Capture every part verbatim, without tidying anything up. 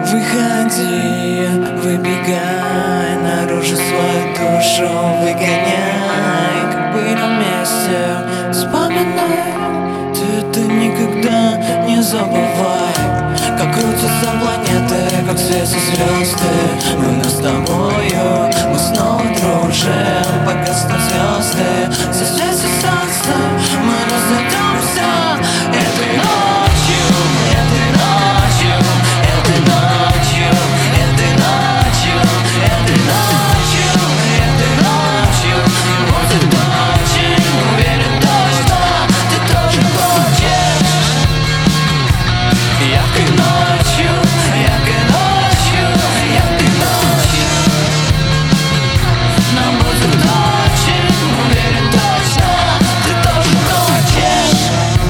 Выходи, выбегай наружу, свою душу выгоняй. Как были вместе, вспоминай, ты это никогда не забывай. Как крутятся планеты, как светятся звезды, мы нас с тобою, мы снова дружим. Погаснут звезды, засветит солнце, мы разойдемся этой ночью, этой ночью, этой ночью, этой ночью, этой ночью, этой ночью. Будет очень, уверен точно, ты тоже хочешь. Яркой ночью, яркой ночью, яркой ночью. Нам будет очень, уверен точно, ты тоже хочешь.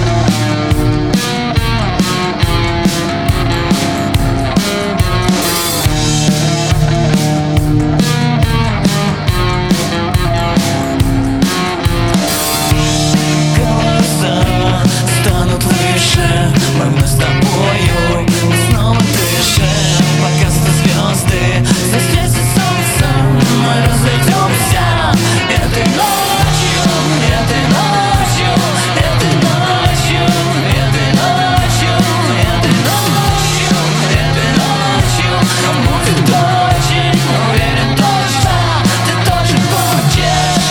Голоса станут выше, мы вновь с тобою, мы снова дышим. Погаснут звезды, засветит солнце, мы разойдемся этой ночью, этой ночью, этой ночью, этой ночью, этой ночью, этой ночью. Будет очень, уверен точно, ты тоже хочешь.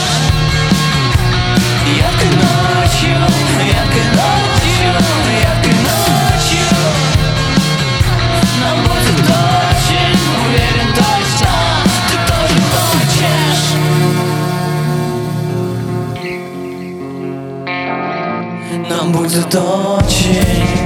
Яркой ночью, яркой ночью, яркой ночью. Нам будет очень, уверен точно, ты тоже хочешь. Нам будет очень